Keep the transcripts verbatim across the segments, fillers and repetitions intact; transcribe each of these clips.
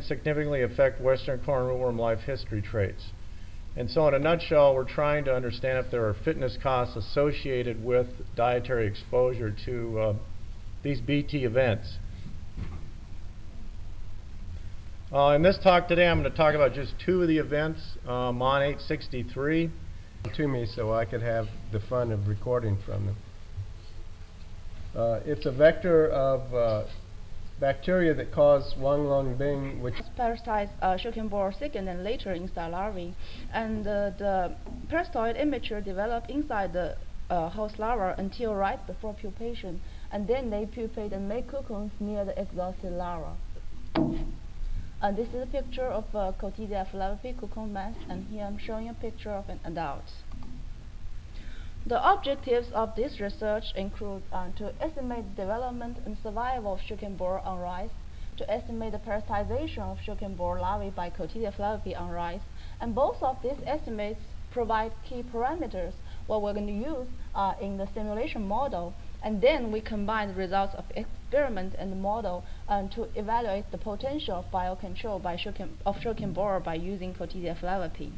significantly affect western corn rootworm life history traits. And so in a nutshell, we're trying to understand if there are fitness costs associated with dietary exposure to uh, these B T events. Uh, in this talk today, I'm going to talk about just two of the events, uh, Mon eight sixty-three. To me so I could have the fun of recording from them. Uh, it's a vector of uh, bacteria that cause Wang Long Bing, which parasites uh, Shokin borer second and later inside larvae, and uh, the parasitoid immature develop inside the uh, host larva until right before pupation, and then they pupate and make cocoons near the exhausted larva. And this is a picture of uh, Cotidia flavipi cocoon mass, and here I'm showing a picture of an adult. The objectives of this research include uh, to estimate the development and survival of Shokin borer on rice, to estimate the parasitization of Shokin borer larvae by Cotidia flavipi on rice, and both of these estimates provide key parameters what we're going to use uh, in the simulation model, and then we combine the results of experiment and the model um, to evaluate the potential of biocontrol by Shokin, of Shokin borer by using Cotidia flavipi.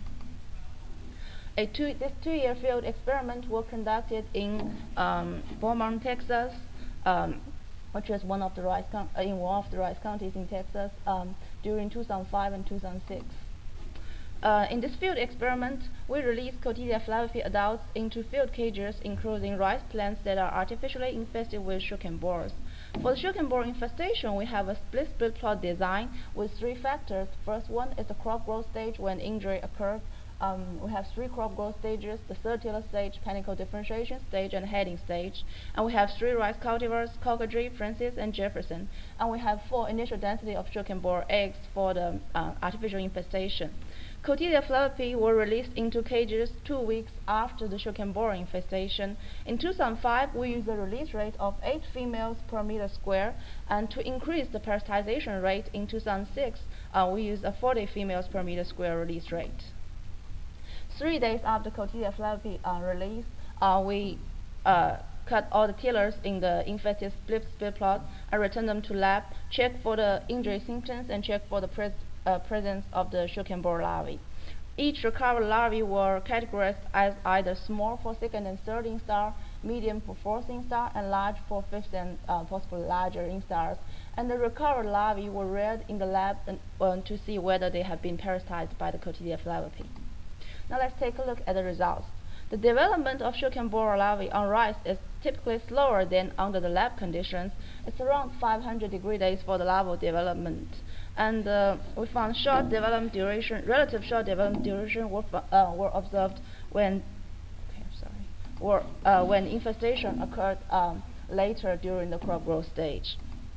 A two, this two-year field experiment was conducted in um, Beaumont, Texas, um, which is one of the rice uh, in one of the rice counties in Texas um, during two thousand five and two thousand six. Uh, in this field experiment, we released Cotidia flavipi adults into field cages enclosing rice plants that are artificially infested with Shokin borers. For the Shokin borer infestation, we have a split split plot design with three factors. First one is the crop growth stage when injury occurs. Um, we have three crop growth stages: the third tiller stage, panicle differentiation stage, and heading stage. And we have three rice cultivars: Cocodrie, Francis, and Jefferson. And we have four initial density of Shokin borer eggs for the uh, artificial infestation. Cotidia flavipi were released into cages two weeks after the Shokin borer infestation. In two thousand five, we used a release rate of eight females per meter square, and to increase the parasitization rate in two thousand six, uh, we used a forty females per meter square release rate. Three days after Cotidia flavipi uh, release, uh, we uh, cut all the tillers in the infected split split plot and return them to lab, check for the injury symptoms, and check for the pres uh, presence of the Shokin borer larvae. Each recovered larvae were categorized as either small for second and third instar, medium for fourth instar, and large for fifth and uh, possibly larger instars. And the recovered larvae were reared in the lab and, uh, to see whether they have been parasitized by the Cotidia flavipi. Now let's take a look at the results. The development of Shokin borer larvae on rice is typically slower than under the lab conditions. It's around five hundred degree days for the larval development. And uh, we found short development duration, relative short development duration were, uh, were observed when, okay, sorry, were, uh, when infestation occurred um, later during the crop growth stage.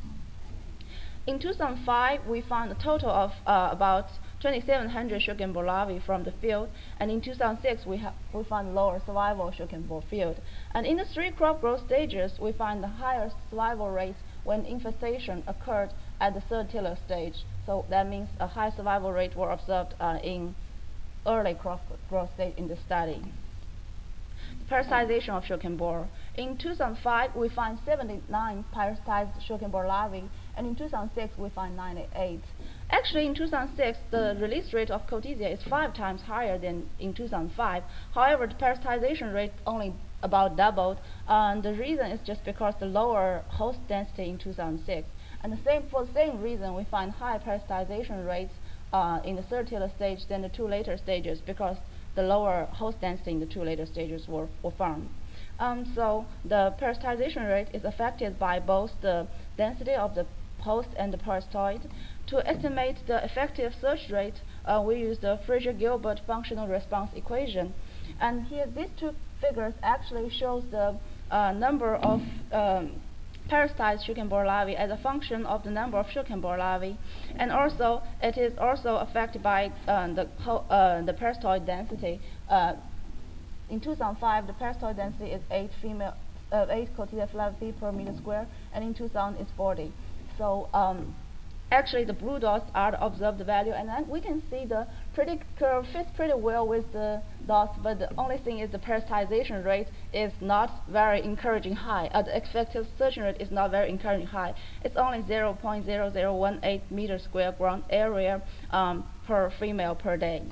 In two thousand five, we found a total of uh, about twenty-seven hundred Shokin borer larvae from the field, and in two thousand six we, we found lower survival Shokin borer field. And in the three crop growth stages, we find the highest survival rate when infestation occurred at the third tiller stage. So that means a high survival rate were observed uh, in early crop growth stage in the study. Parasitization of Shokin borer. In two thousand five, we find seventy-nine parasitized Shokin borer larvae, and in two thousand six, we find ninety-eight. Actually, in two thousand six, the release rate of Cotidia is five times higher than in two thousand five. However, the parasitization rate only about doubled, and the reason is just because the lower host density in two thousand six. And the same for the same reason, we find high parasitization rates uh, in the third tiller stage than the two later stages, because the lower host density in the two later stages were, were found. Um, so the parasitization rate is affected by both the density of the host and the parasitoid. To estimate the effective search rate, uh, we use the Fraser-Gilbert functional response equation. And here, these two figures actually shows the uh, number of um, parasitized Shokin borer larvae as a function of the number of Shokin borer larvae, and also it is also affected by uh, the uh, the parasitoid density. Uh, in two thousand five, the parasitoid density is eight female, uh, eight Cotidia flavipi per meter square, and in two thousand it's forty. So um, actually the blue dots are the observed value, and then we can see the predict curve fits pretty well with the dots, but the only thing is the parasitization rate is not very encouraging high. Uh, the effective insertion rate is not very encouraging high. It's only zero point zero zero one eight meter square ground area um, per female per day.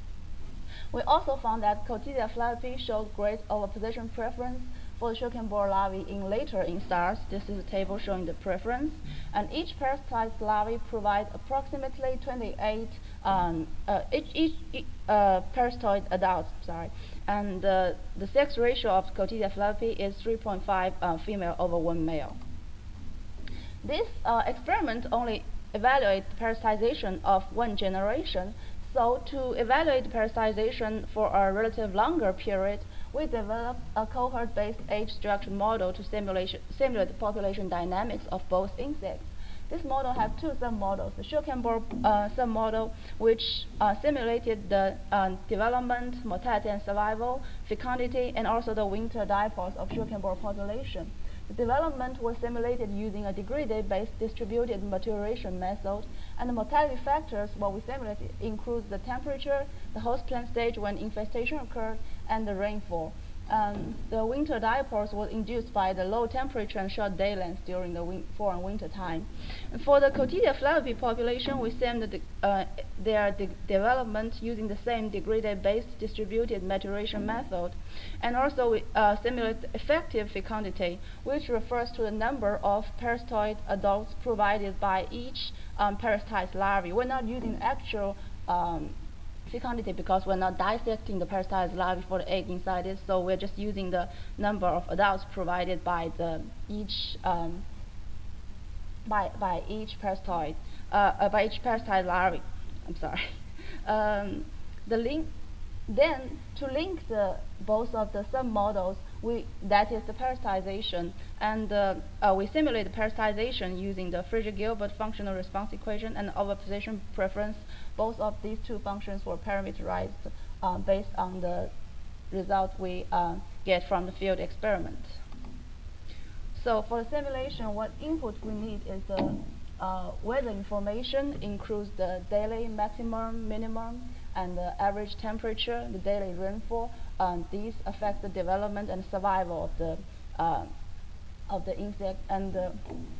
We also found that Cotidia flavi showed great overposition preference for the sugarcane borer larvae in later instars. This is a table showing the preference. And each parasite larvae provide approximately twenty-eight um, uh, each, each, each uh, parasitoid adults. Sorry, and uh, the sex ratio of Cotidia flavi is three point five uh, female over one male. This uh, experiment only evaluates parasitization of one generation. So to evaluate parasitization for a relative longer period, we developed a cohort-based age structure model to simulate, simulate the population dynamics of both insects. This model has two sub-models. The sugarcane borer uh, sub-model, which uh, simulated the uh, development, mortality and survival, fecundity, and also the winter diapause of sugarcane borer population. The development was simulated using a degree-day-based distributed maturation method, and the mortality factors what we simulated includes the temperature, the host plant stage when infestation occurred, and the rainfall. Um, the winter diapause was induced by the low temperature and short day length during the win fall and winter time. And for the Cotidia flavi population, we simulated the, uh, their de development using the same degree-day-based distributed maturation method, and also we uh, simulate effective fecundity, which refers to the number of parasitoid adults provided by each um, parasite larvae. We're not using actual um, fecundity because we're not dissecting the parasite larvae for the egg inside it, so we're just using the number of adults provided by the each um, by by each parasitoid uh, uh, by each parasite larvae. I'm sorry. Um, the link then to link the both of the sub-models, we that is the parasitization, and uh, uh, we simulate the parasitization using the Fraser-Gilbert functional response equation and overposition preference. Both of these two functions were parameterized uh, based on the result we uh, get from the field experiment. So for the simulation, what input we need is the uh, weather information, includes the daily maximum, minimum, and the average temperature, the daily rainfall. Um, these affect the development and survival of the uh, of the insect. And the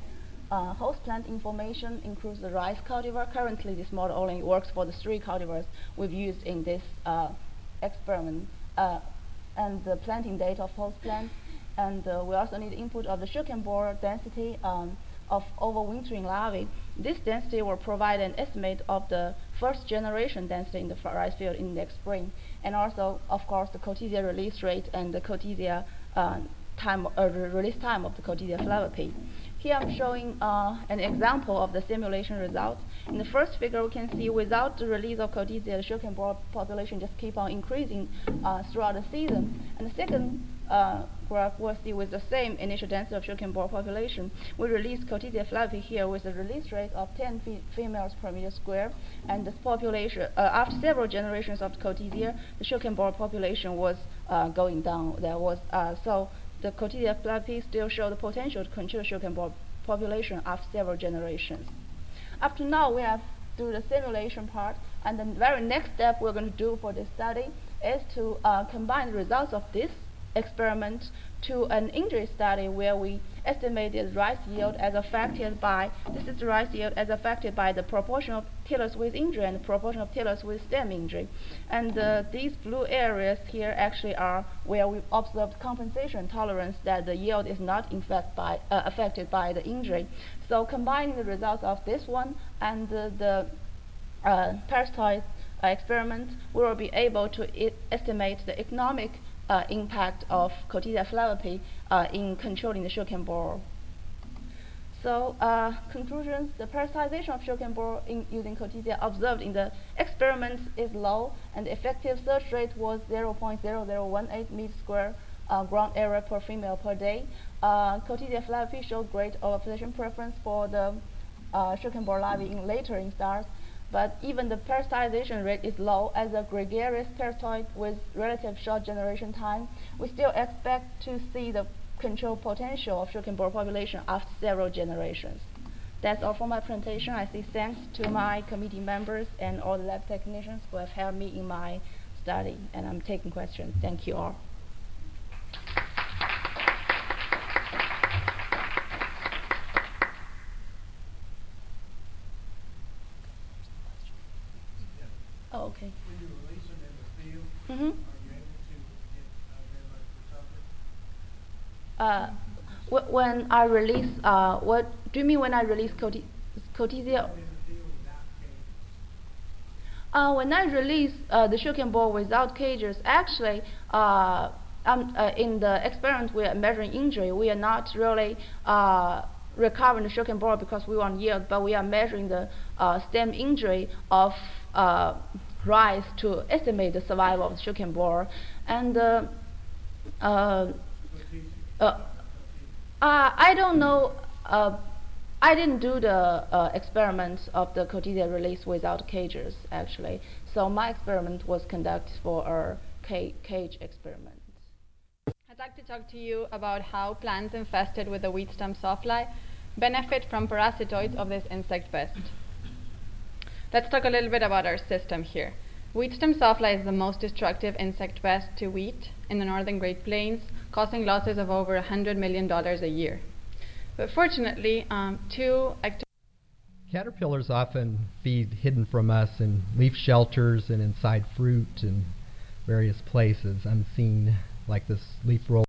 uh, host plant information includes the rice cultivar. Currently, this model only works for the three cultivars we've used in this uh, experiment, uh, and the planting date of host plants. And uh, we also need input of the sugarcane borer density um, of overwintering larvae. This density will provide an estimate of the first generation density in the rice field in next spring, and also, of course, the Cotidia release rate and the Cotidia uh, time uh, re release time of the Cotidia flavi. Here I'm showing uh, an example of the simulation results. In the first figure, we can see without the release of Cotidia, the sugarcane borer population just keep on increasing uh, throughout the season. And the second uh, graph we'll see with the same initial density of sugarcane borer population, we release Cotidia flavi here with a release rate of ten fe females per meter square, and this population, uh, after several generations of Cotidia, the sugarcane borer population was uh, going down. There was uh, so. The Cotidia flavi still show the potential to control sugarcane borer population after several generations. Up to now, we have do the simulation part, and the very next step we're going to do for this study is to uh, combine the results of this experiment to an injury study where we estimated rice yield as affected by, this is the rice yield as affected by the proportion of tillers with injury and the proportion of tillers with stem injury. And uh, these blue areas here actually are where we observed compensation tolerance, that the yield is not in fact by, uh, affected by the injury. So combining the results of this one and uh, the uh, parasitoid uh, experiment, we will be able to I estimate the economic Uh, impact of Cotidia flavi uh, in controlling the sugarcane borer. So, uh, conclusions: the parasitization of sugarcane borer in using Cotidia observed in the experiments is low, and the effective search rate was zero point zero zero one eight meter square uh, ground area per female per day. Uh, Cotidia flavi showed great overposition preference for the uh, sugarcane borer larvae in later instars. But even the parasitization rate is low as a gregarious parasitoid with relative short generation time. We still expect to see the control potential of sugarcane borer population after several generations. That's all for my presentation. I say thanks to my committee members and all the lab technicians who have helped me in my study, and I'm taking questions. Thank you all. Oh, okay. When you release them in the field, Mm-hmm. are you able to get uh, very much recovery? Uh, wh when I release, uh, what do you mean when I release Coti Cotesia? In the field without cages. Uh, when I release uh, the sugar ball without cages, actually, uh, um, uh, in the experiment we are measuring injury, we are not really uh, recovering the sugar ball because we want yield, but we are measuring the uh, stem injury of uh, rice to estimate the survival of the sugar ball. And uh, uh, uh, uh, I don't know. Uh, I didn't do the uh, experiments of the Cotesia release without cages, actually. So my experiment was conducted for a ca cage experiment. I'd like to talk to you about how plants infested with the wheat stem sawfly benefit from parasitoids of this insect pest. Let's talk a little bit about our system here. Wheat stem sawfly is the most destructive insect pest to wheat in the northern Great Plains, causing losses of over one hundred million dollars a year. But fortunately, um, two actors Caterpillars often feed hidden from us in leaf shelters and inside fruit and various places unseen, like this leaf roll.